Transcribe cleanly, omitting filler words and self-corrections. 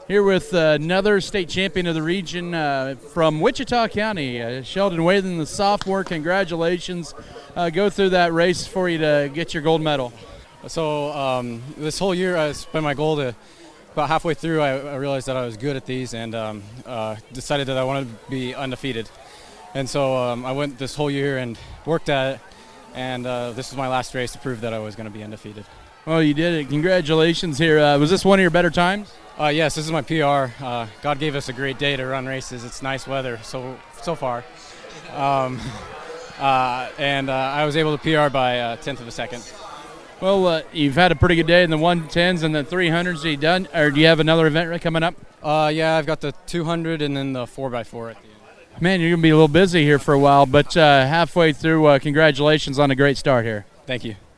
Here with another state champion of the region from Wichita County, Sheldon Wathan, the sophomore. Congratulations. Go through that race for you to get your gold medal. So this whole year it's been my goal to, about halfway through, I realized that I was good at these and decided that I wanted to be undefeated. And so I went this whole year and worked at it, and this was my last race to prove that I was going to be undefeated. Well, you did it. Congratulations here. Was this one of your better times? Yes, this is my PR. God gave us a great day to run races. It's nice weather so far. And I was able to PR by a tenth of a second. Well, you've had a pretty good day in the 110s and the 300s. Are you done, or do you have another event coming up? Yeah, I've got the 200 and then the 4x4 at the end. Man, you're going to be a little busy here for a while, but halfway through, congratulations on a great start here. Thank you.